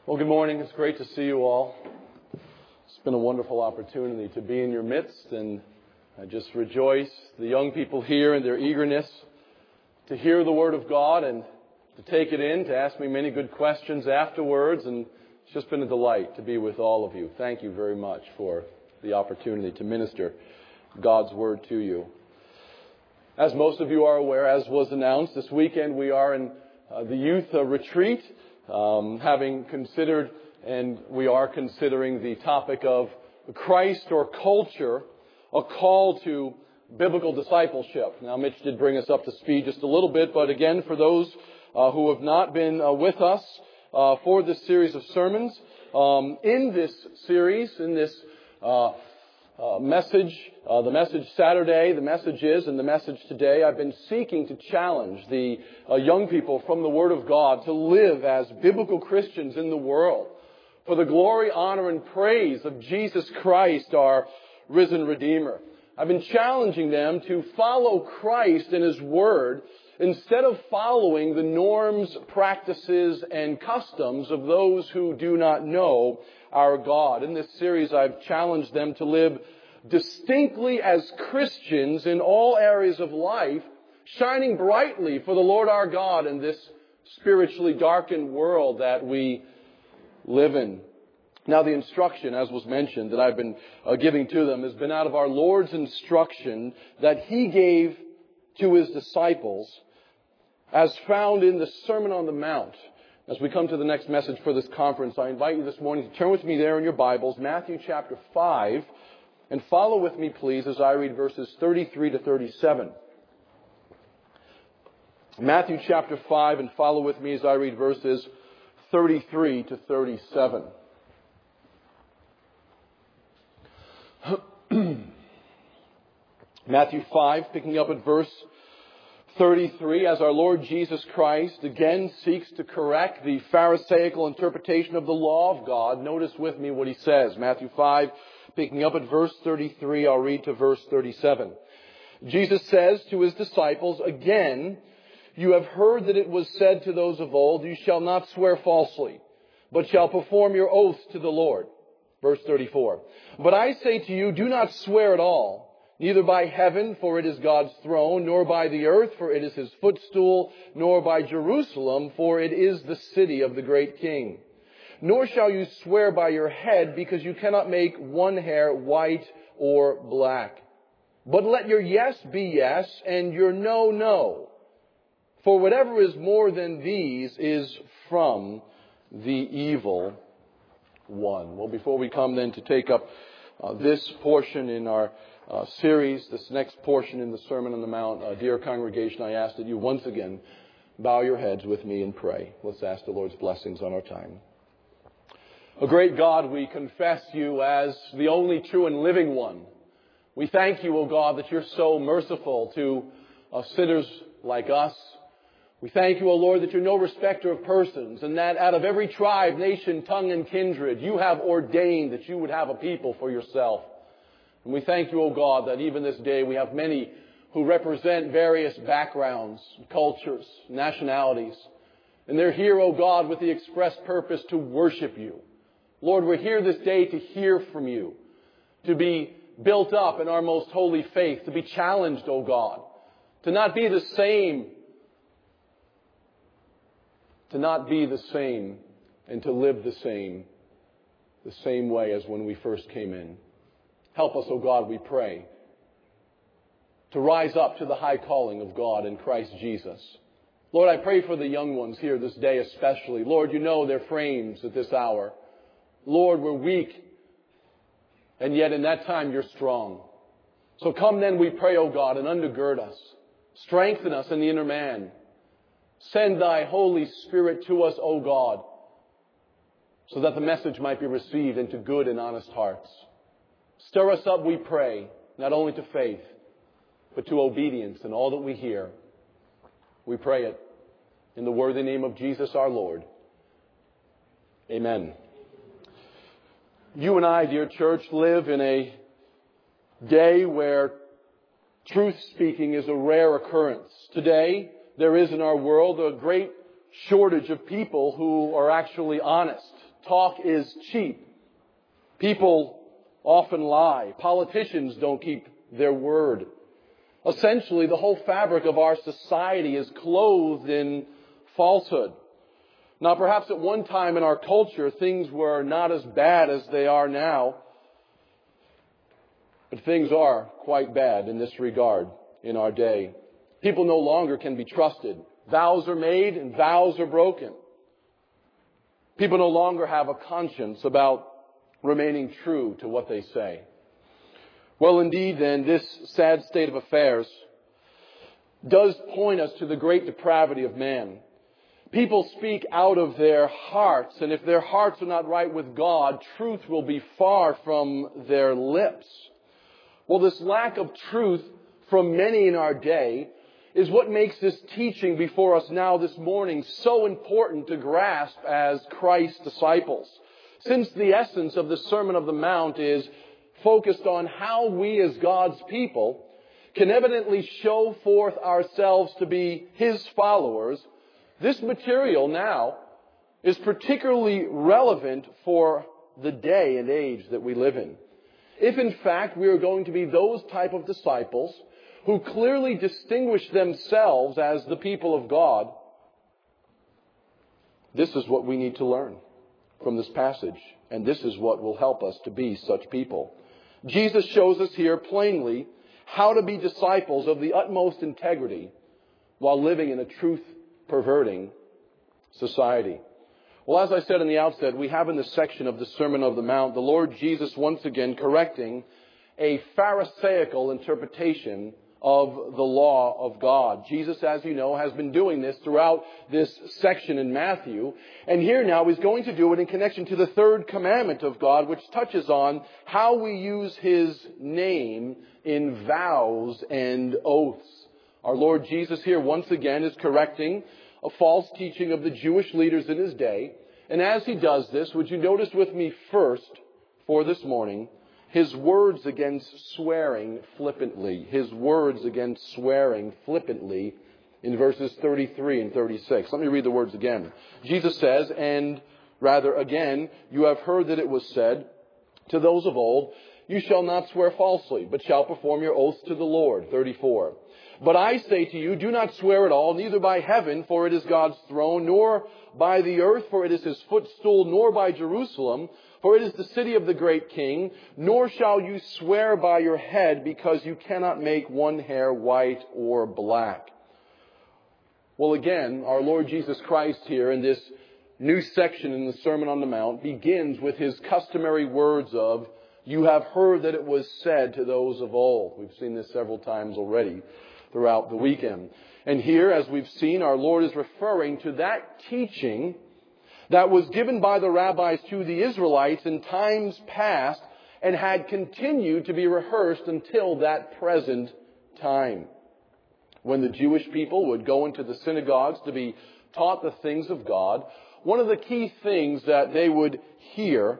Well, good morning. It's great to see you all. It's been a wonderful opportunity to be in your midst, and I just rejoice the young people here and their eagerness to hear the Word of God and to take it in, to ask me many good questions afterwards, and it's just been a delight to be with all of you. Thank you very much for the opportunity to minister God's Word to you. As most of you are aware, as was announced, this weekend we are in the youth retreat, having considered, and we are considering the topic of Christ or culture, a call to biblical discipleship. Now, Mitch did bring us up to speed just a little bit, but again, for those who have not been with us for this series of sermons, in this series, in this message, the message Saturday, the messages, and the message today, I've been seeking to challenge the young people from the Word of God to live as biblical Christians in the world for the glory, honor, and praise of Jesus Christ, our risen Redeemer. I've been challenging them to follow Christ and His Word instead of following the norms, practices, and customs of those who do not know our God. In this series, I've challenged them to live distinctly as Christians in all areas of life, shining brightly for the Lord our God in this spiritually darkened world that we live in. Now, the instruction, as was mentioned, that I've been giving to them has been out of our Lord's instruction that He gave to His disciples as found in the Sermon on the Mount. As we come to the next message for this conference, I invite you this morning to turn with me there in your Bibles, Matthew chapter 5, and follow with me, please, as I read verses 33 to 37. Matthew chapter 5, and follow with me as I read verses 33 to 37. Matthew 5, picking up at verse 33, as our Lord Jesus Christ again seeks to correct the Pharisaical interpretation of the law of God. Notice with me what He says. Matthew 5, picking up at verse 33, I'll read to verse 37. Jesus says to His disciples, "Again, you have heard that it was said to those of old, 'You shall not swear falsely, but shall perform your oaths to the Lord.'" Verse 34. "But I say to you, do not swear at all, neither by heaven, for it is God's throne, nor by the earth, for it is His footstool, nor by Jerusalem, for it is the city of the great King. Nor shall you swear by your head, because you cannot make one hair white or black. But let your yes be yes, and your no, no. For whatever is more than these is from the evil one." Well, before we come then to take up this portion in our series, this next portion in the Sermon on the Mount, dear congregation, I ask that you once again bow your heads with me and pray. Let's ask the Lord's blessings on our time. O great God, we confess You as the only true and living one. We thank You, O God, that You're so merciful to sinners like us. We thank You, O Lord, that You're no respecter of persons, and that out of every tribe, nation, tongue, and kindred, You have ordained that You would have a people for Yourself. And we thank You, O God, that even this day we have many who represent various backgrounds, cultures, nationalities. And they're here, O God, with the express purpose to worship You. Lord, we're here this day to hear from You, to be built up in our most holy faith, to be challenged, O God, to not be the same, and to live the same way as when we first came in. Help us, O God, we pray, to rise up to the high calling of God in Christ Jesus. Lord, I pray for the young ones here this day especially. Lord, You know their frames at this hour. Lord, we're weak, and yet in that time You're strong. So come then, we pray, O God, and undergird us. Strengthen us in the inner man. Send Thy Holy Spirit to us, O God, so that the message might be received into good and honest hearts. Stir us up, we pray, not only to faith, but to obedience in all that we hear. We pray it in the worthy name of Jesus our Lord. Amen. You and I, dear church, live in a day where truth speaking is a rare occurrence. Today, there is in our world a great shortage of people who are actually honest. talk is cheap. People often lie. Politicians don't keep their word. Essentially, the whole fabric of our society is clothed in falsehood. Now, perhaps at one time in our culture, things were not as bad as they are now. But things are quite bad in this regard in our day. People no longer can be trusted. Vows are made and vows are broken. People no longer have a conscience about remaining true to what they say. Well, indeed, then, this sad state of affairs does point us to the great depravity of man. People speak out of their hearts, and if their hearts are not right with God, truth will be far from their lips. Well, this lack of truth from many in our day is what makes this teaching before us now this morning so important to grasp as Christ's disciples. Since the essence of the Sermon on the Mount is focused on how we as God's people can evidently show forth ourselves to be His followers, this material now is particularly relevant for the day and age that we live in. If in fact we are going to be those type of disciples who clearly distinguish themselves as the people of God, this is what we need to learn from this passage. And this is what will help us to be such people. Jesus shows us here plainly how to be disciples of the utmost integrity while living in a truth-perverting society. Well, as I said in the outset, we have in this section of the Sermon on the Mount, the Lord Jesus once again correcting a Pharisaical interpretation of the law of God. Jesus, as you know, has been doing this throughout this section in Matthew. And here now he's going to do it in connection to the third commandment of God, which touches on how we use His name in vows and oaths. Our Lord Jesus here once again is correcting a false teaching of the Jewish leaders in His day. And as He does this, would you notice with me first, for this morning, His words against swearing flippantly. His words against swearing flippantly in verses 33 and 36. Let me read the words again. Jesus says, and rather again, you have heard that it was said to those of old, you shall not swear falsely, but shall perform your oaths to the Lord. 34. But I say to you, do not swear at all, neither by heaven, for it is God's throne, nor by the earth, for it is His footstool, nor by Jerusalem, for it is the city of the great King, nor shall you swear by your head, because you cannot make one hair white or black. Well, again, our Lord Jesus Christ here in this new section in the Sermon on the Mount begins with His customary words of, you have heard that it was said to those of old. We've seen this several times already throughout the weekend. And here, as we've seen, our Lord is referring to that teaching that was given by the rabbis to the Israelites in times past and had continued to be rehearsed until that present time. When the Jewish people would go into the synagogues to be taught the things of God, one of the key things that they would hear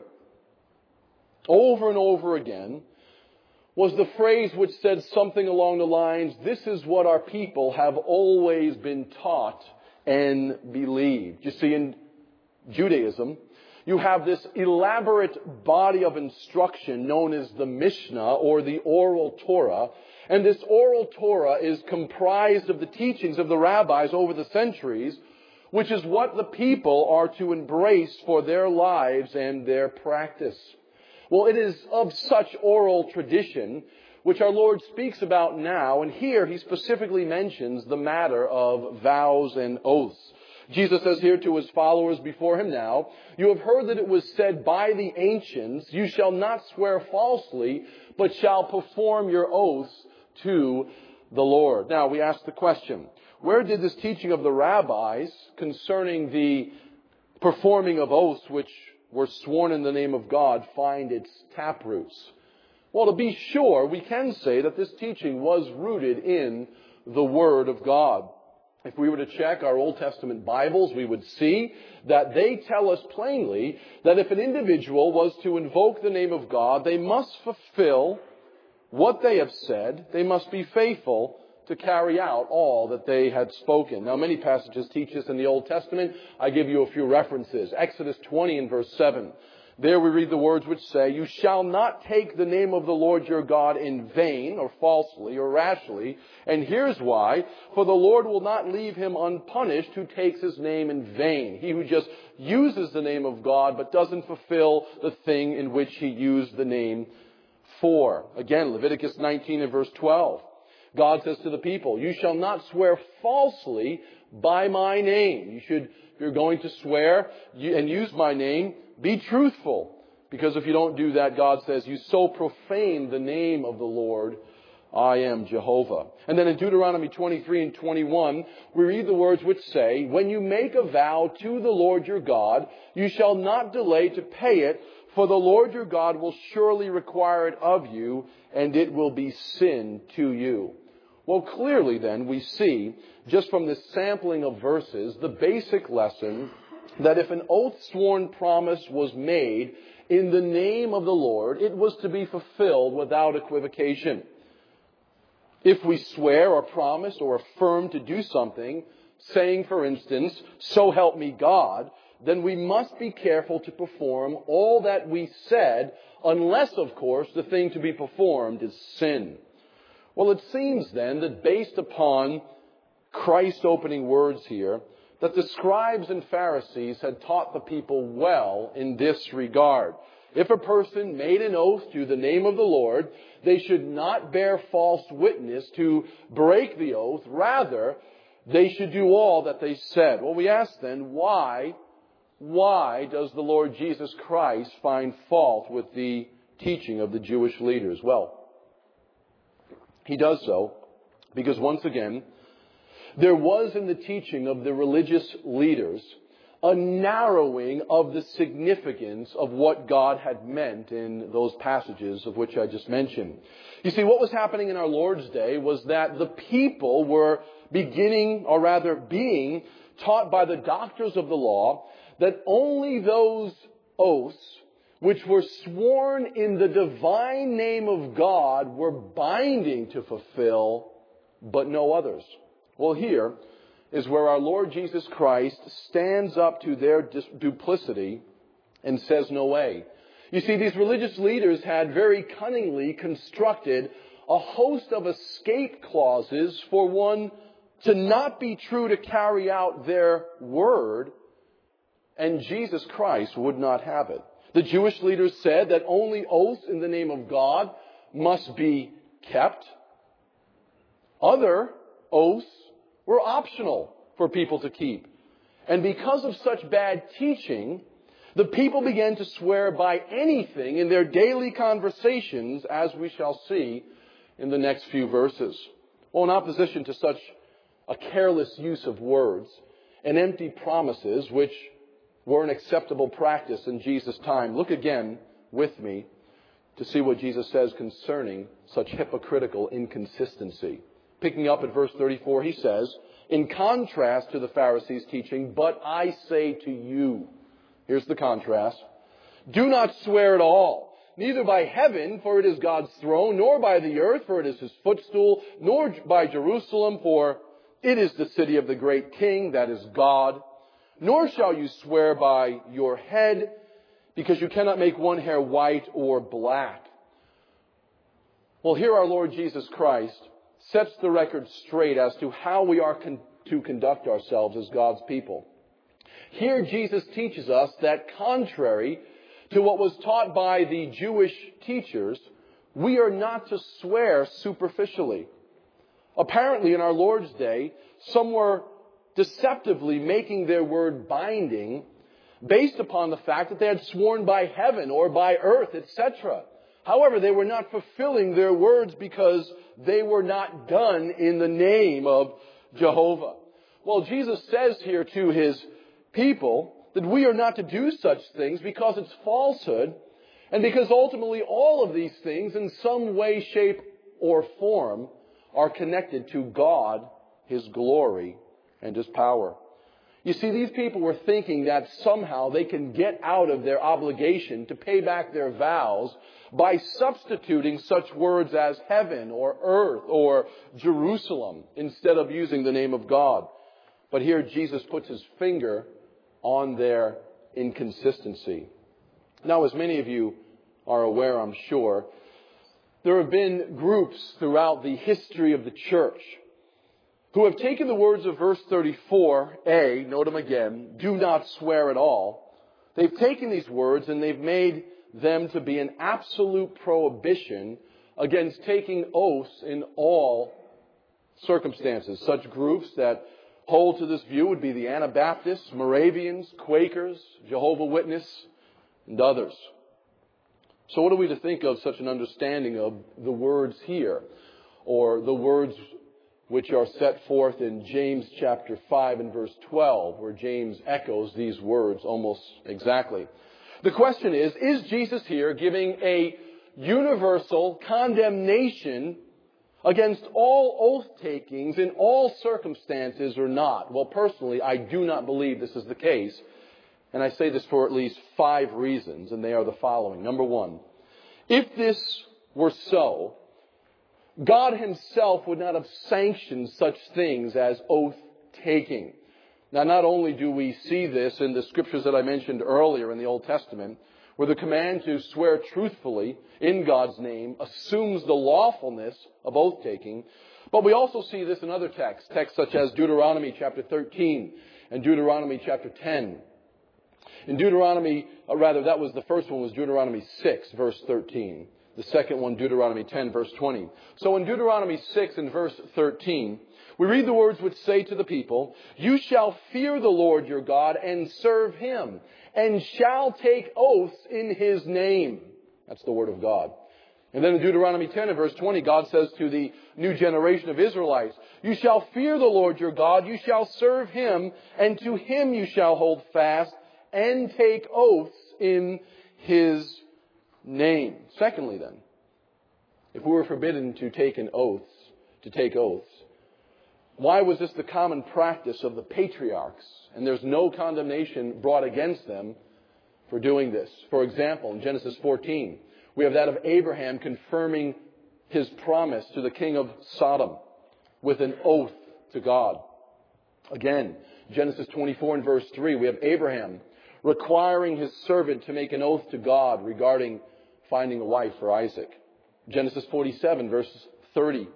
over and over again was the phrase which said something along the lines, this is what our people have always been taught and believed. You see, in Judaism, you have this elaborate body of instruction known as the Mishnah or the Oral Torah. And this Oral Torah is comprised of the teachings of the rabbis over the centuries, which is what the people are to embrace for their lives and their practice. Well, it is of such oral tradition which our Lord speaks about now, and here He specifically mentions the matter of vows and oaths. Jesus says here to His followers before Him now, you have heard that it was said by the ancients, you shall not swear falsely, but shall perform your oaths to the Lord. Now, we ask the question, where did this teaching of the rabbis concerning the performing of oaths which were sworn in the name of God find its taproots? Well, to be sure, we can say that this teaching was rooted in the Word of God. If we were to check our Old Testament Bibles, we would see that they tell us plainly that if an individual was to invoke the name of God, they must fulfill what they have said. They must be faithful to carry out all that they had spoken. Now, many passages teach this in the Old Testament. I give you a few references. Exodus 20 and verse 7. There we read the words which say, "You shall not take the name of the Lord your God in vain," or falsely, or rashly. And here's why. "For the Lord will not leave him unpunished who takes his name in vain." He who just uses the name of God but doesn't fulfill the thing in which he used the name for. Again, Leviticus 19 and verse 12. God says to the people, "You shall not swear falsely by my name." If you're going to swear and use my name, be truthful. Because if you don't do that, God says, "You so profane the name of the Lord, I am Jehovah." And then in Deuteronomy 23 and 21, we read the words which say, "When you make a vow to the Lord your God, you shall not delay to pay it, for the Lord your God will surely require it of you, and it will be sin to you." Well, clearly then, we see, just from this sampling of verses, the basic lesson that if an oath-sworn promise was made in the name of the Lord, it was to be fulfilled without equivocation. If we swear or promise or affirm to do something, saying, for instance, "So help me God," then we must be careful to perform all that we said, unless, of course, the thing to be performed is sin. Well, it seems then that based upon Christ's opening words here, that the scribes and Pharisees had taught the people well in this regard. If a person made an oath to the name of the Lord, they should not bear false witness to break the oath. Rather, they should do all that they said. Well, we ask then, why does the Lord Jesus Christ find fault with the teaching of the Jewish leaders? Well, he does so because, once again, there was in the teaching of the religious leaders a narrowing of the significance of what God had meant in those passages of which I just mentioned. You see, what was happening in our Lord's day was that the people were being taught by the doctors of the law that only those oaths which were sworn in the divine name of God were binding to fulfill, but no others. Well, here is where our Lord Jesus Christ stands up to their duplicity and says, "No way." You see, these religious leaders had very cunningly constructed a host of escape clauses for one to not be true to carry out their word, and Jesus Christ would not have it. The Jewish leaders said that only oaths in the name of God must be kept. Other oaths were optional for people to keep. And because of such bad teaching, the people began to swear by anything in their daily conversations, as we shall see in the next few verses. Well, in opposition to such a careless use of words and empty promises, which were an acceptable practice in Jesus' time, look again with me to see what Jesus says concerning such hypocritical inconsistency. Picking up at verse 34, he says, in contrast to the Pharisees' teaching, "But I say to you," here's the contrast, "do not swear at all, neither by heaven, for it is God's throne, nor by the earth, for it is his footstool, nor by Jerusalem, for it is the city of the great King, that is God. Nor shall you swear by your head, because you cannot make one hair white or black." Well, here our Lord Jesus Christ sets the record straight as to how we are to conduct ourselves as God's people. Here Jesus teaches us that contrary to what was taught by the Jewish teachers, we are not to swear superficially. Apparently, in our Lord's day, some were deceptively making their word binding based upon the fact that they had sworn by heaven or by earth, etc. However, they were not fulfilling their words because they were not done in the name of Jehovah. Well, Jesus says here to his people that we are not to do such things because it's falsehood, and because ultimately all of these things in some way, shape, or form are connected to God, his glory, and his power. You see, these people were thinking that somehow they can get out of their obligation to pay back their vows by substituting such words as heaven or earth or Jerusalem instead of using the name of God. But here Jesus puts his finger on their inconsistency. Now, as many of you are aware, I'm sure, there have been groups throughout the history of the church who have taken the words of verse 34a, note them again, do not swear at all. They've taken these words and they've made them to be an absolute prohibition against taking oaths in all circumstances. Such groups that hold to this view would be the Anabaptists, Moravians, Quakers, Jehovah's Witnesses, and others. So what are we to think of such an understanding of the words here, or the words which are set forth in James chapter 5 and verse 12, where James echoes these words almost exactly? The question is Jesus here giving a universal condemnation against all oath-takings in all circumstances or not? Well, personally, I do not believe this is the case. And I say this for at least 5 reasons, and they are the following. Number 1, if this were so, God himself would not have sanctioned such things as oath-taking. Now, not only do we see this in the scriptures that I mentioned earlier in the Old Testament, where the command to swear truthfully in God's name assumes the lawfulness of oath-taking, but we also see this in other texts such as Deuteronomy chapter 13 and Deuteronomy chapter 10. In Deuteronomy, that was the first one, was Deuteronomy 6, verse 13. The second one, Deuteronomy 10, verse 20. So in Deuteronomy 6 and verse 13, we read the words which say to the people, you shall fear the Lord your God and serve him, and shall take oaths in his name. That's the word of God. And then in Deuteronomy 10 and verse 20, God says to the new generation of Israelites, you shall fear the Lord your God, you shall serve him, and to him you shall hold fast, and take oaths in his name. Secondly then, if we were forbidden to take oaths, why was this the common practice of the patriarchs? And there's no condemnation brought against them for doing this. For example, in Genesis 14, we have that of Abraham confirming his promise to the king of Sodom with an oath to God. Again, Genesis 24 and verse 3, we have Abraham requiring his servant to make an oath to God regarding finding a wife for Isaac. Genesis 47, verses 30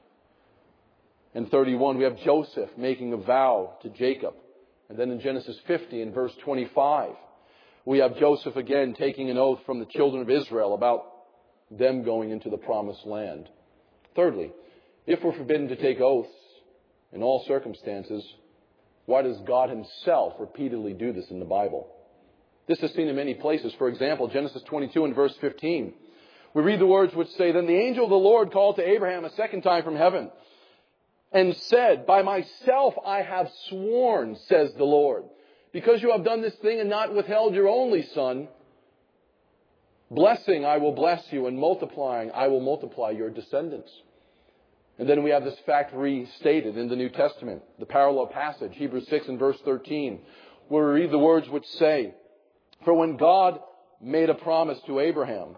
and 31, we have Joseph making a vow to Jacob. And then in Genesis 50 and verse 25, we have Joseph again taking an oath from the children of Israel about them going into the promised land. Thirdly, if we're forbidden to take oaths in all circumstances, why does God himself repeatedly do this in the Bible? This is seen in many places. For example, Genesis 22 and verse 15. We read the words which say, then the angel of the Lord called to Abraham a second time from heaven and said, by myself I have sworn, says the Lord, because you have done this thing and not withheld your only son, blessing I will bless you, and multiplying I will multiply your descendants. And then we have this fact restated in the New Testament, the parallel passage, Hebrews 6 and verse 13, where we read the words which say, for when God made a promise to Abraham,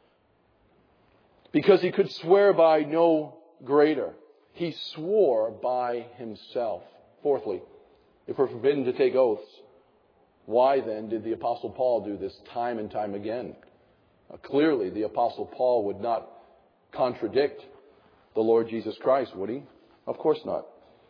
because he could swear by no greater, he swore by himself. Fourthly, if we're forbidden to take oaths, why then did the Apostle Paul do this time and time again? Clearly, the Apostle Paul would not contradict the Lord Jesus Christ, would he? Of course not.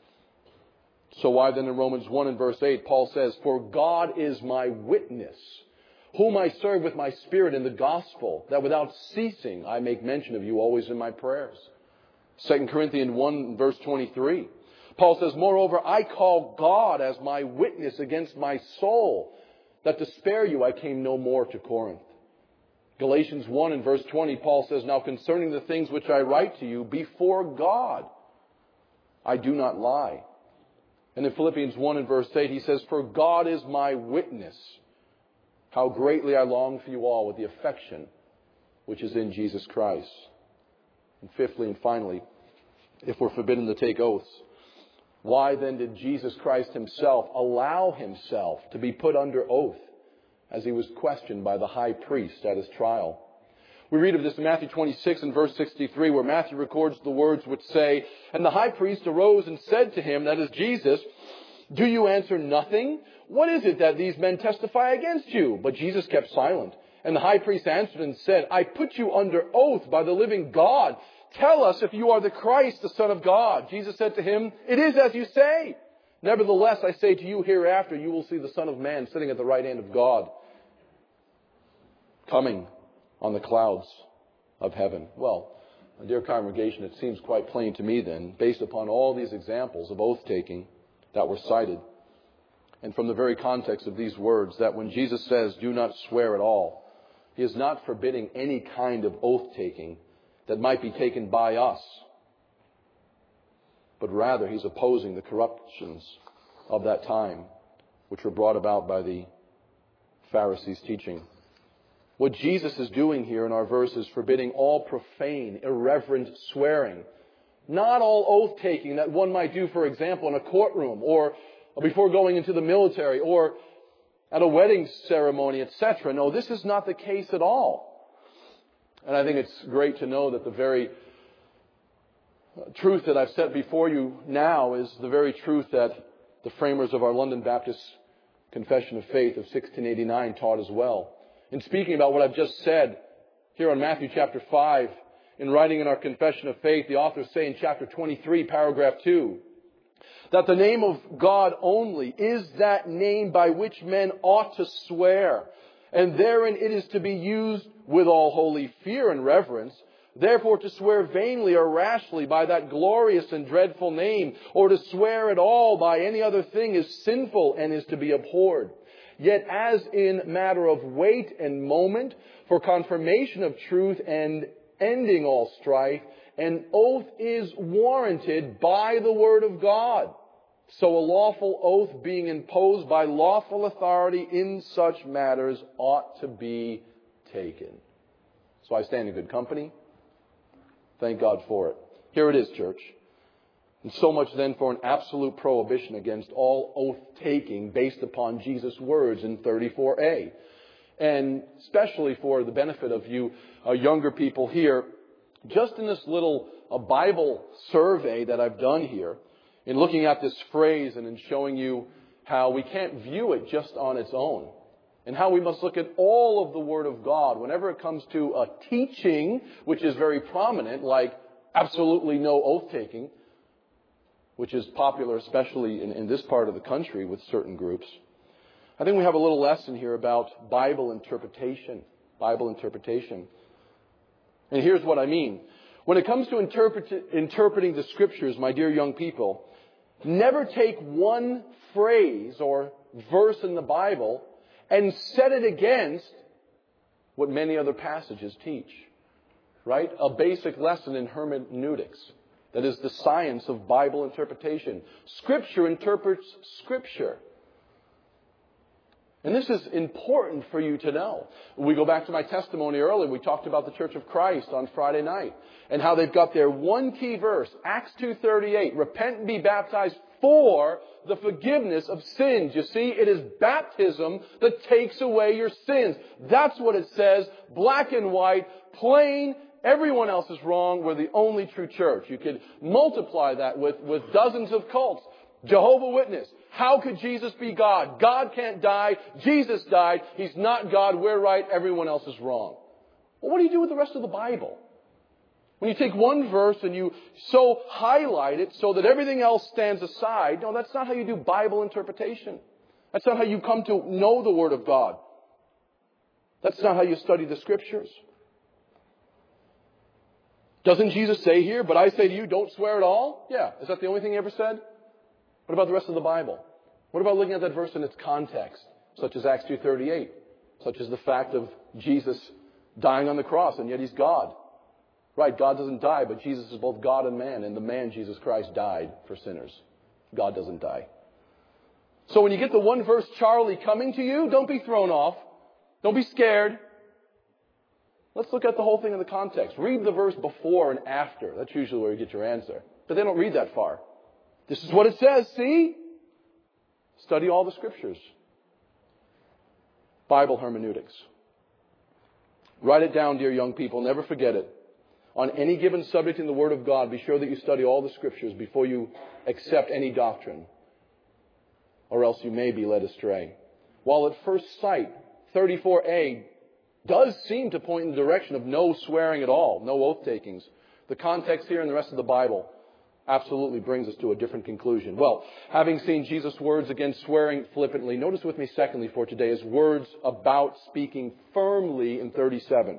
So why then in Romans 1 and verse 8, Paul says, for God is my witness, whom I serve with my spirit in the gospel, that without ceasing I make mention of you always in my prayers. 2 Corinthians 1 verse 23, Paul says, moreover, I call God as my witness against my soul, that to spare you I came no more to Corinth. Galatians 1 and verse 20, Paul says, now concerning the things which I write to you before God, I do not lie. And in Philippians 1 and verse 8, he says, for God is my witness, how greatly I long for you all with the affection which is in Jesus Christ. And fifthly and finally, if we're forbidden to take oaths, Why then did Jesus Christ himself allow himself to be put under oath as he was questioned by the high priest at his trial? We read of this in Matthew 26 and verse 63, where Matthew records the words which say, "And the high priest arose and said to him," that is Jesus, "Do you answer nothing? What is it that these men testify against you?" But Jesus kept silent. And the high priest answered and said, "I put you under oath by the living God. Tell us if you are the Christ, the Son of God." Jesus said to him, "It is as you say. Nevertheless, I say to you, hereafter you will see the Son of Man sitting at the right hand of God, coming on the clouds of heaven." Well, my dear congregation, it seems quite plain to me then, based upon all these examples of oath-taking that were cited, and from the very context of these words, that when Jesus says, "Do not swear at all," he is not forbidding any kind of oath-taking that might be taken by us, but rather he's opposing the corruptions of that time, which were brought about by the Pharisees' teaching. What Jesus is doing here in our verse is forbidding all profane, irreverent swearing. Not all oath-taking that one might do, for example, in a courtroom or before going into the military or at a wedding ceremony, etc. No, this is not the case at all. And I think it's great to know that the very truth that I've set before you now is the very truth that the framers of our London Baptist Confession of Faith of 1689 taught as well. In speaking about what I've just said here on Matthew chapter 5, in writing in our Confession of Faith, the authors say in chapter 23, paragraph 2, that the name of God only is that name by which men ought to swear, and therein it is to be used with all holy fear and reverence. Therefore, to swear vainly or rashly by that glorious and dreadful name, or to swear at all by any other thing, is sinful and is to be abhorred. Yet as in matter of weight and moment, for confirmation of truth and ending all strife, an oath is warranted by the word of God. So a lawful oath being imposed by lawful authority in such matters ought to be taken. So I stand in good company. Thank God for it. Here it is, church. And so much then for an absolute prohibition against all oath-taking based upon Jesus' words in 34a. And especially for the benefit of you younger people here, just in this little Bible survey that I've done here, in looking at this phrase and in showing you how we can't view it just on its own, and how we must look at all of the Word of God whenever it comes to a teaching which is very prominent, like absolutely no oath-taking, which is popular especially in this part of the country with certain groups. I think we have a little lesson here about Bible interpretation. Bible interpretation. And here's what I mean. When it comes to interpreting the Scriptures, my dear young people, never take one phrase or verse in the Bible and set it against what many other passages teach. Right? A basic lesson in hermeneutics. That is the science of Bible interpretation. Scripture interprets Scripture. And this is important for you to know. We go back to my testimony earlier. We talked about the Church of Christ on Friday night and how they've got their one key verse, Acts 2:38, repent and be baptized for the forgiveness of sins. You see, it is baptism that takes away your sins. That's what it says, black and white, plain. Everyone else is wrong. We're the only true church. You could multiply that with dozens of cults. Jehovah's Witness. How could Jesus be God? God can't die. Jesus died. He's not God. We're right. Everyone else is wrong. Well, what do you do with the rest of the Bible? When you take one verse and you so highlight it so that everything else stands aside, no, that's not how you do Bible interpretation. That's not how you come to know the Word of God. That's not how you study the Scriptures. Doesn't Jesus say here, but I say to you, don't swear at all? Yeah. Is that the only thing he ever said? What about the rest of the Bible? What about looking at that verse in its context, such as Acts 2:38, such as the fact of Jesus dying on the cross, and yet he's God? Right, God doesn't die, but Jesus is both God and man, and the man, Jesus Christ, died for sinners. God doesn't die. So when you get the one verse Charlie coming to you, don't be thrown off. Don't be scared. Let's look at the whole thing in the context. Read the verse before and after. That's usually where you get your answer. But they don't read that far. This is what it says, see? Study all the Scriptures. Bible hermeneutics. Write it down, dear young people. Never forget it. On any given subject in the Word of God, be sure that you study all the Scriptures before you accept any doctrine, or else you may be led astray. While at first sight, 34a does seem to point in the direction of no swearing at all, no oath-takings, the context here and the rest of the Bible absolutely brings us to a different conclusion. Well, having seen Jesus' words against swearing flippantly, notice with me secondly for today his words about speaking firmly in 37.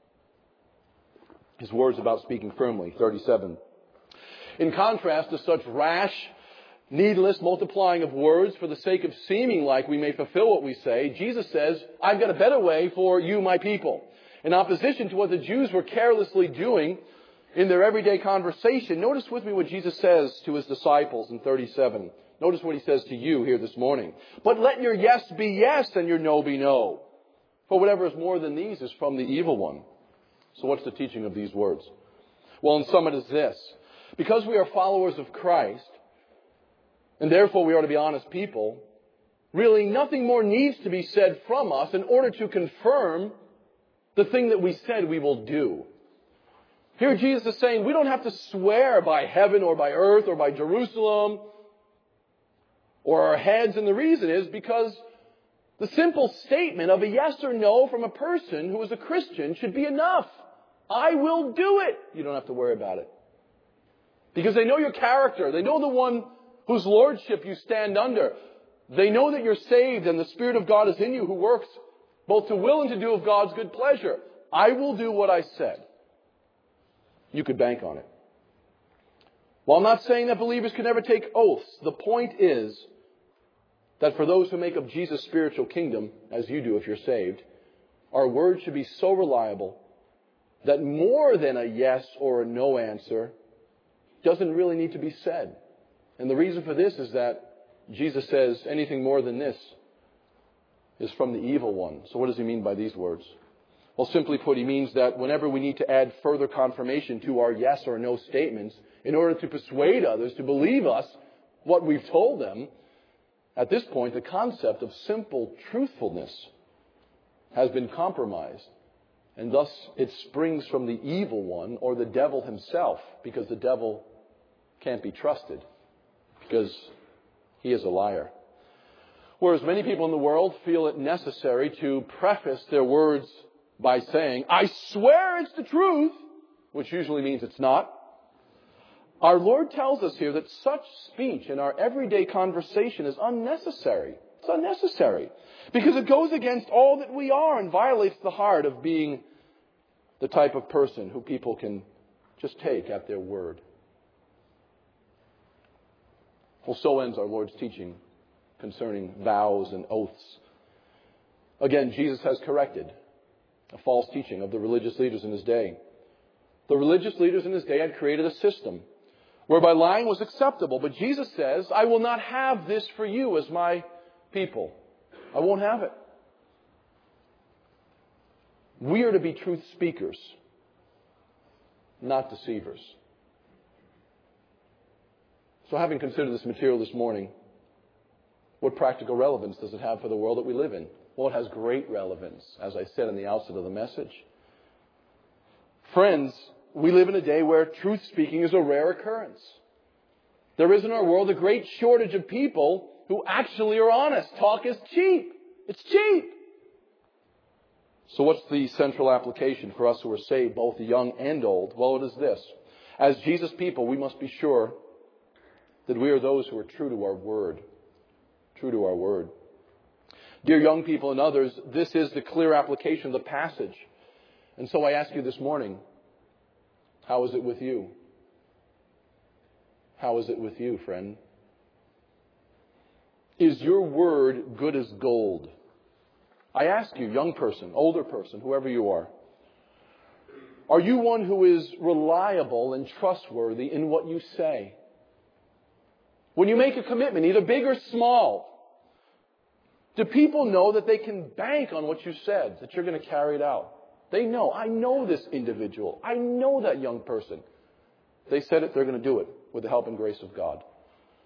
His words about speaking firmly, 37. In contrast to such rash, needless multiplying of words for the sake of seeming like we may fulfill what we say, Jesus says, I've got a better way for you, my people. In opposition to what the Jews were carelessly doing in their everyday conversation, notice with me what Jesus says to his disciples in 37. Notice what he says to you here this morning. But let your yes be yes and your no be no. For whatever is more than these is from the evil one. So what's the teaching of these words? Well, in sum it is this. Because we are followers of Christ, and therefore we are to be honest people, really nothing more needs to be said from us in order to confirm the thing that we said we will do. Here Jesus is saying we don't have to swear by heaven or by earth or by Jerusalem or our heads. And the reason is because the simple statement of a yes or no from a person who is a Christian should be enough. I will do it. You don't have to worry about it. Because they know your character. They know the one whose lordship you stand under. They know that you're saved and the Spirit of God is in you who works both to will and to do of God's good pleasure. I will do what I said. You could bank on it. Well, I'm not saying that believers can never take oaths. The point is that for those who make up Jesus' spiritual kingdom, as you do if you're saved, our words should be so reliable that more than a yes or a no answer doesn't really need to be said. And the reason for this is that Jesus says anything more than this is from the evil one. So what does he mean by these words? Well, simply put, he means that whenever we need to add further confirmation to our yes or no statements in order to persuade others to believe us what we've told them, at this point, the concept of simple truthfulness has been compromised. And thus, it springs from the evil one or the devil himself, because the devil can't be trusted, because he is a liar. Whereas many people in the world feel it necessary to preface their words by saying, I swear it's the truth, which usually means it's not. Our Lord tells us here that such speech in our everyday conversation is unnecessary. It's unnecessary because it goes against all that we are and violates the heart of being the type of person who people can just take at their word. Well, so ends our Lord's teaching concerning vows and oaths. Again, Jesus has corrected a false teaching of the religious leaders in his day. The religious leaders in his day had created a system whereby lying was acceptable. But Jesus says, I will not have this for you as my people. I won't have it. We are to be truth speakers, not deceivers. So having considered this material this morning, what practical relevance does it have for the world that we live in? Well, it has great relevance, as I said in the outset of the message. Friends, we live in a day where truth speaking is a rare occurrence. There is in our world a great shortage of people who actually are honest. Talk is cheap. It's cheap. So what's the central application for us who are saved, both young and old? Well, it is this. As Jesus' people, we must be sure that we are those who are true to our word. True to our word. Dear young people and others, this is the clear application of the passage. And so I ask you this morning, how is it with you? How is it with you, friend? Is your word good as gold? I ask you, young person, older person, whoever you are you one who is reliable and trustworthy in what you say? When you make a commitment, either big or small, do people know that they can bank on what you said, that you're going to carry it out? They know. I know this individual. I know that young person. They said it, they're going to do it with the help and grace of God.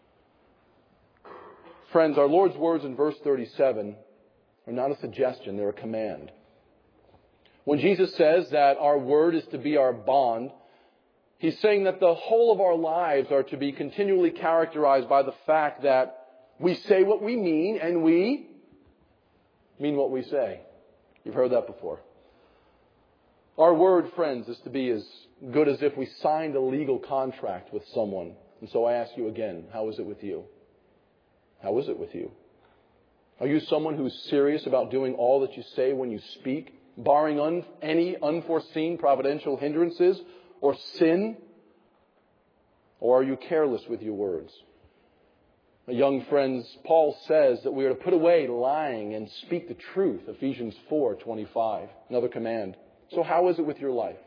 Friends, our Lord's words in verse 37 are not a suggestion, they're a command. When Jesus says that our word is to be our bond, He's saying that the whole of our lives are to be continually characterized by the fact that we say what we mean and we mean what we say. You've heard that before. Our word, friends, is to be as good as if we signed a legal contract with someone. And so I ask you again, how is it with you? How is it with you? Are you someone who's serious about doing all that you say when you speak, barring any unforeseen providential hindrances or sin? Or are you careless with your words? Young friends, Paul says that we are to put away lying and speak the truth, Ephesians 4:25, another command. So how is it with your life?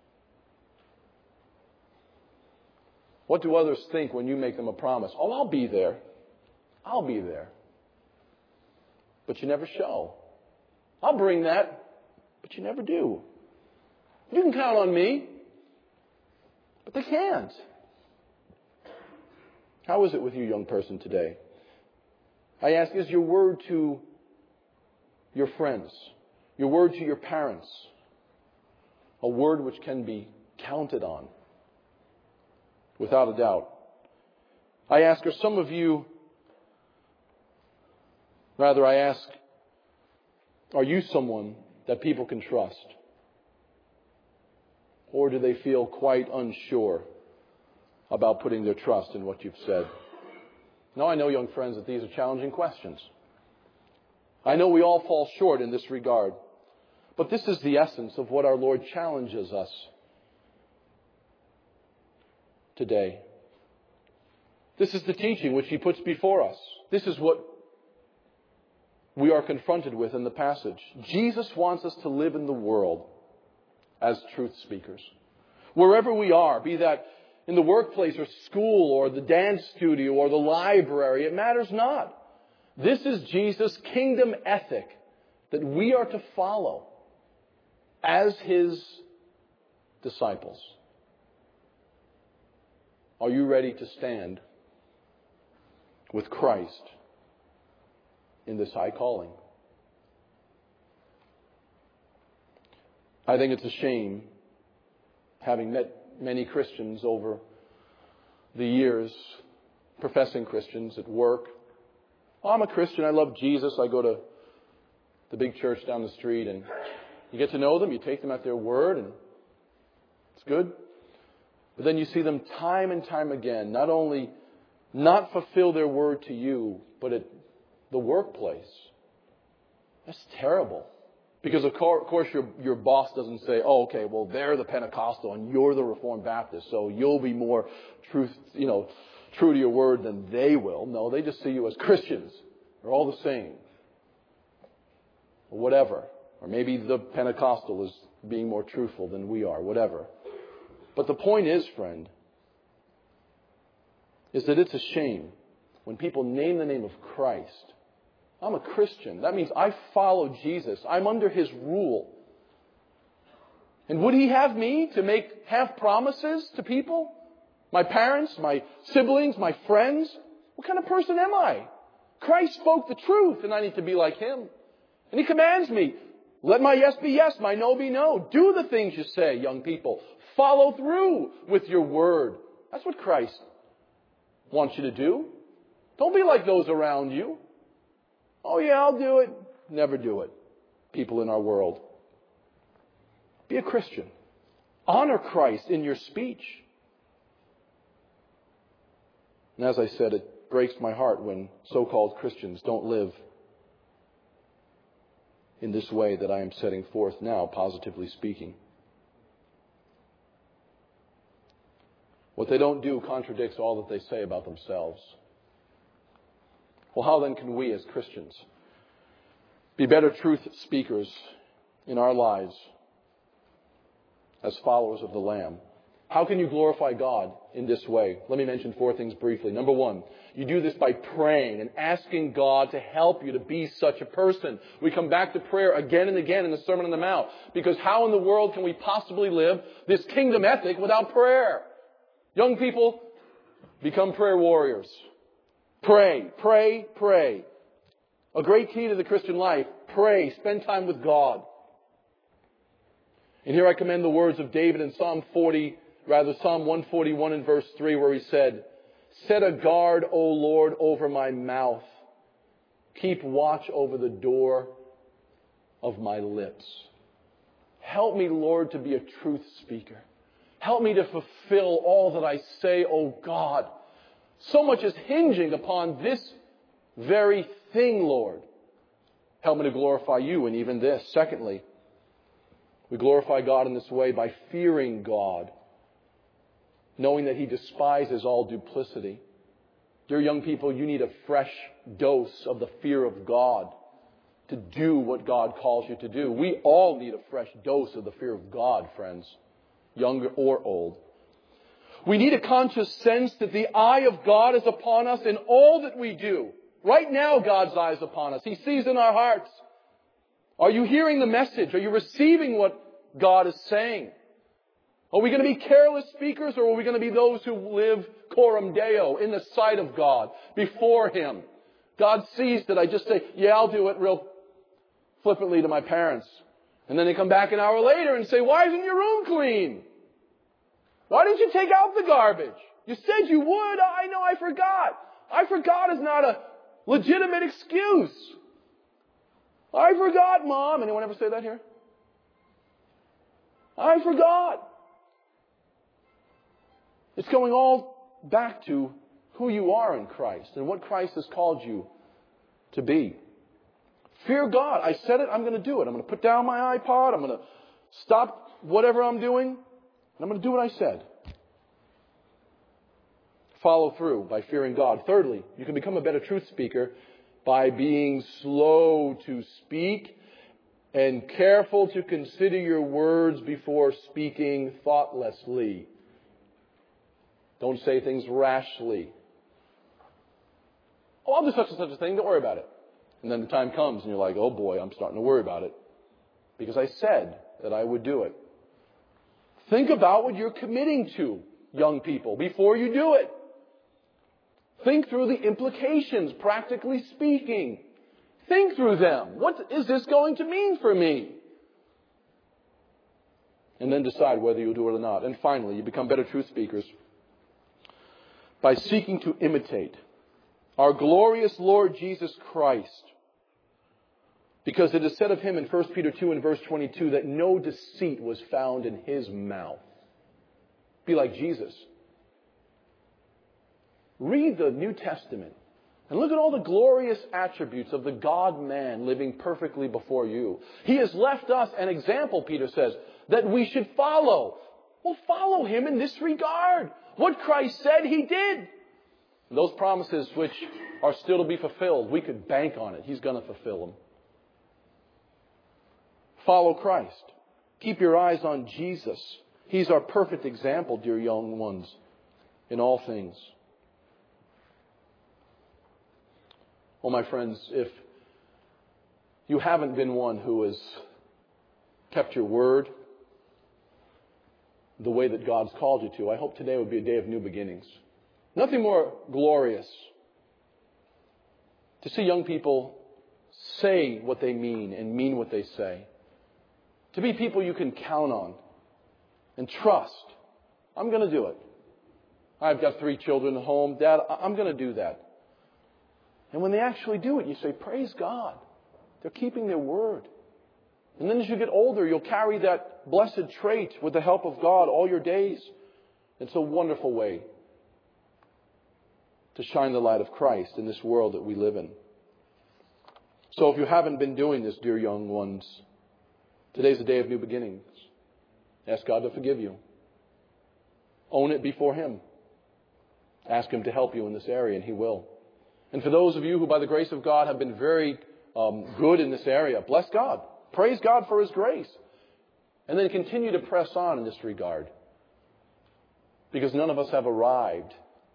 What do others think when you make them a promise? Oh, I'll be there. I'll be there. But you never show. I'll bring that, but you never do. You can count on me, but they can't. How is it with you, young person, today? I ask, is your word to your friends, your word to your parents, a word which can be counted on? Without a doubt. I ask, are some of you, are you someone that people can trust? Or do they feel quite unsure about putting their trust in what you've said? Now, I know, young friends, that these are challenging questions. I know we all fall short in this regard. But this is the essence of what our Lord challenges us today. This is the teaching which He puts before us. This is what we are confronted with in the passage. Jesus wants us to live in the world as truth speakers. Wherever we are, be that in the workplace or school or the dance studio or the library, it matters not. This is Jesus' kingdom ethic that we are to follow as His disciples. Are you ready to stand with Christ in this high calling? I think it's a shame, having met many Christians over the years, professing Christians at work. Oh, I'm a Christian, I love Jesus, I go to the big church down the street, and you get to know them, you take them at their word, and it's good. But then you see them time and time again, not only not fulfill their word to you, but at the workplace. That's terrible. Because of course your boss doesn't say, oh, okay, well, they're the Pentecostal and you're the Reformed Baptist, so you'll be more true to your word than they will. No, they just see you as Christians. They're all the same. Or whatever. Or maybe the Pentecostal is being more truthful than we are, whatever. But the point is, friend, is that it's a shame when people name the name of Christ. I'm a Christian. That means I follow Jesus. I'm under His rule. And would He have me to have promises to people? My parents, my siblings, my friends? What kind of person am I? Christ spoke the truth, and I need to be like Him. And He commands me, let my yes be yes, my no be no. Do the things you say, young people. Follow through with your word. That's what Christ wants you to do. Don't be like those around you. Oh yeah, I'll do it. Never do it. People in our world. Be a Christian. Honor Christ in your speech. And as I said, it breaks my heart when so-called Christians don't live in this way that I am setting forth now, positively speaking. What they don't do contradicts all that they say about themselves. Well, how then can we as Christians be better truth speakers in our lives as followers of the Lamb? How can you glorify God in this way? Let me mention 4 things briefly. Number 1, you do this by praying and asking God to help you to be such a person. We come back to prayer again and again in the Sermon on the Mount, because how in the world can we possibly live this kingdom ethic without prayer? Young people, become prayer warriors. Pray, pray, pray. A great key to the Christian life. Pray. Spend time with God. And here I commend the words of David in Psalm 141 and verse 3, where he said, "Set a guard, O Lord, over my mouth. Keep watch over the door of my lips." Help me, Lord, to be a truth speaker. Help me to fulfill all that I say, O God. So much is hinging upon this very thing, Lord. Help me to glorify you in even this. Secondly, we glorify God in this way by fearing God, knowing that He despises all duplicity. Dear young people, you need a fresh dose of the fear of God to do what God calls you to do. We all need a fresh dose of the fear of God, friends, young or old. We need a conscious sense that the eye of God is upon us in all that we do. Right now, God's eye is upon us. He sees in our hearts. Are you hearing the message? Are you receiving what God is saying? Are we going to be careless speakers, or are we going to be those who live coram Deo, in the sight of God, before Him? God sees that I just say, yeah, I'll do it real flippantly to my parents. And then they come back an hour later and say, why isn't your room clean? Why didn't you take out the garbage? You said you would. I know, I forgot. I forgot is not a legitimate excuse. I forgot, Mom. Anyone ever say that here? I forgot. It's going all back to who you are in Christ and what Christ has called you to be. Fear God. I said it, I'm going to do it. I'm going to put down my iPod. I'm going to stop whatever I'm doing. And I'm going to do what I said. Follow through by fearing God. Thirdly, you can become a better truth speaker by being slow to speak and careful to consider your words before speaking thoughtlessly. Don't say things rashly. Oh, I'll do such and such a thing. Don't worry about it. And then the time comes and you're like, oh boy, I'm starting to worry about it. Because I said that I would do it. Think about what you're committing to, young people, before you do it. Think through the implications, practically speaking. Think through them. What is this going to mean for me? And then decide whether you'll do it or not. And finally, you become better truth speakers by seeking to imitate our glorious Lord Jesus Christ. Because it is said of Him in 1 Peter 2 and verse 22 that no deceit was found in His mouth. Be like Jesus. Read the New Testament and look at all the glorious attributes of the God-man living perfectly before you. He has left us an example, Peter says, that we should follow. Well, follow Him in this regard. What Christ said, He did. And those promises which are still to be fulfilled, we could bank on it. He's going to fulfill them. Follow Christ. Keep your eyes on Jesus. He's our perfect example, dear young ones, in all things. Oh, my friends, if you haven't been one who has kept your word the way that God's called you to, I hope today would be a day of new beginnings. Nothing more glorious to see young people say what they mean and mean what they say. To be people you can count on and trust. I'm going to do it. I've got 3 children at home. Dad, I'm going to do that. And when they actually do it, you say, praise God. They're keeping their word. And then as you get older, you'll carry that blessed trait with the help of God all your days. It's a wonderful way to shine the light of Christ in this world that we live in. So if you haven't been doing this, dear young ones, today's a day of new beginnings. Ask God to forgive you. Own it before Him. Ask Him to help you in this area, and He will. And for those of you who, by the grace of God, have been very good in this area, bless God. Praise God for His grace. And then continue to press on in this regard. Because none of us have arrived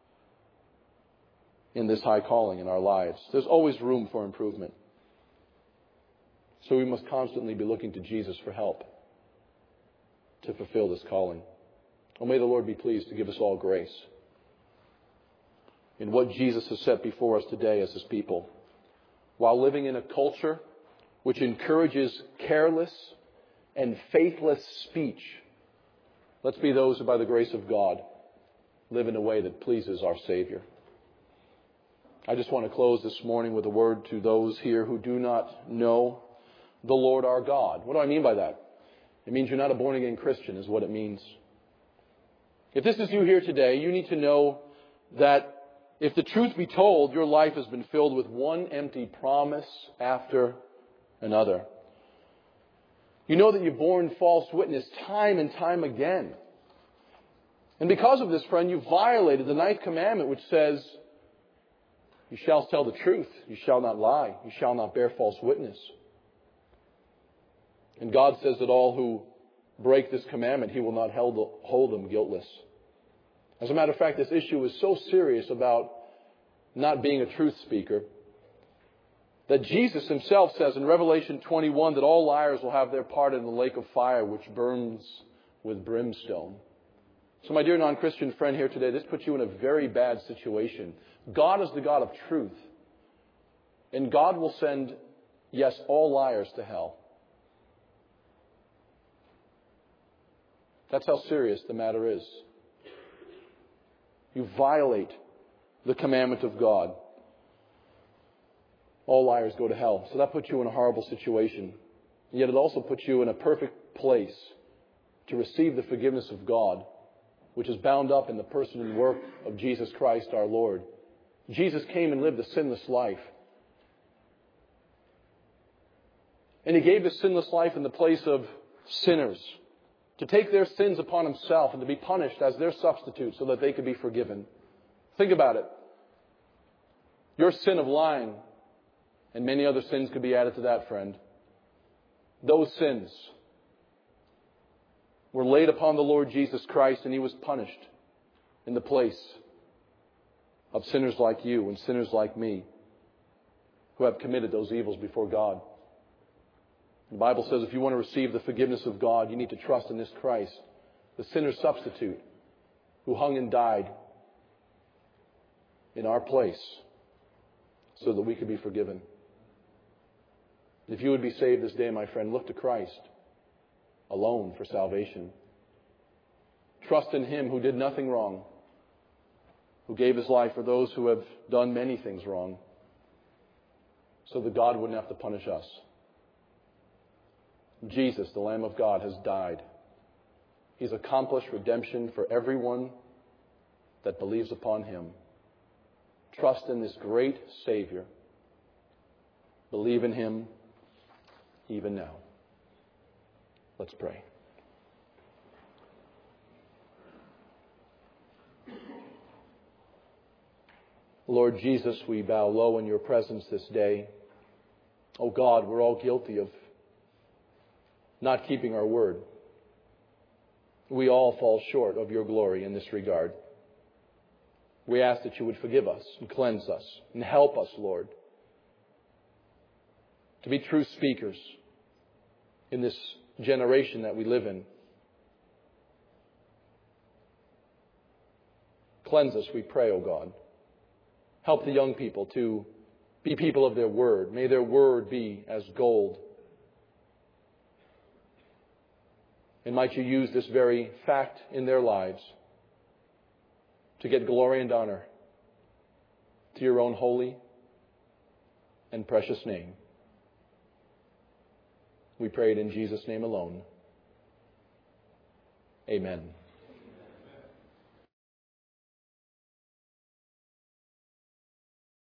in this high calling in our lives. There's always room for improvement. So we must constantly be looking to Jesus for help to fulfill this calling. Oh, may the Lord be pleased to give us all grace in what Jesus has set before us today as His people. While living in a culture which encourages careless and faithless speech, let's be those who, by the grace of God, live in a way that pleases our Savior. I just want to close this morning with a word to those here who do not know the Lord our God. What do I mean by that? It means you're not a born-again Christian, is what it means. If this is you here today, you need to know that if the truth be told, your life has been filled with one empty promise after another. You know that you've borne false witness time and time again. And because of this, friend, you violated the ninth commandment, which says, you shall tell the truth, you shall not lie, you shall not bear false witness. And God says that all who break this commandment, He will not hold them guiltless. As a matter of fact, this issue is so serious about not being a truth speaker that Jesus Himself says in Revelation 21 that all liars will have their part in the lake of fire which burns with brimstone. So my dear non-Christian friend here today, this puts you in a very bad situation. God is the God of truth. And God will send, yes, all liars to hell. That's how serious the matter is. You violate the commandment of God. All liars go to hell. So that puts you in a horrible situation. Yet it also puts you in a perfect place to receive the forgiveness of God, which is bound up in the person and work of Jesus Christ our Lord. Jesus came and lived a sinless life. And He gave His sinless life in the place of sinners, to take their sins upon Himself and to be punished as their substitute so that they could be forgiven. Think about it. Your sin of lying and many other sins could be added to that, friend. Those sins were laid upon the Lord Jesus Christ, and He was punished in the place of sinners like you and sinners like me who have committed those evils before God. The Bible says if you want to receive the forgiveness of God, you need to trust in this Christ, the sinner's substitute, who hung and died in our place so that we could be forgiven. If you would be saved this day, my friend, look to Christ alone for salvation. Trust in Him who did nothing wrong, who gave His life for those who have done many things wrong, so that God wouldn't have to punish us. Jesus, the Lamb of God, has died. He's accomplished redemption for everyone that believes upon Him. Trust in this great Savior. Believe in Him even now. Let's pray. Lord Jesus, we bow low in Your presence this day. Oh God, we're all guilty of not keeping our word. We all fall short of Your glory in this regard. We ask that You would forgive us and cleanse us and help us, Lord, to be true speakers in this generation that we live in. Cleanse us, we pray, O God. Help the young people to be people of their word. May their word be as gold. And might You use this very fact in their lives to get glory and honor to Your own holy and precious name. We pray it in Jesus' name alone. Amen.